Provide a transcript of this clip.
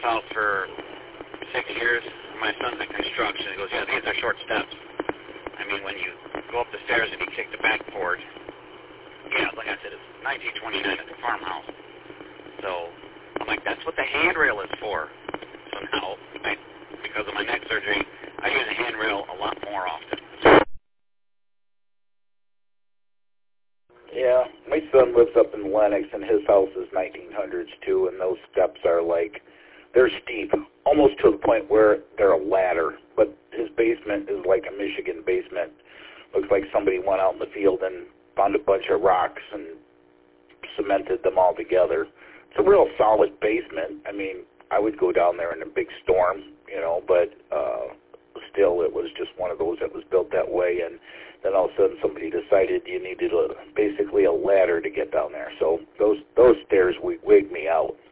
house for 6 years. My son's in construction. He goes, yeah, these are short steps. I mean, when you go up the stairs and you kick the back board, yeah, like I said, it's 1929 at the farmhouse. So I'm like, that's what the handrail is for. So now, because of my neck surgery, I use a handrail a lot more often. Yeah, my son lives up in Lenox, and his house is 1900s too, and those steps are like, they're steep, almost to the point where they're a ladder, but his basement is like a Michigan basement. Looks like somebody went out in the field and found a bunch of rocks and cemented them all together. It's a real solid basement. I mean, I would go down there in a big storm, you know, but still it was just one of those that was built that way, and then all of a sudden somebody decided you needed basically a ladder to get down there. So those stairs wigged me out.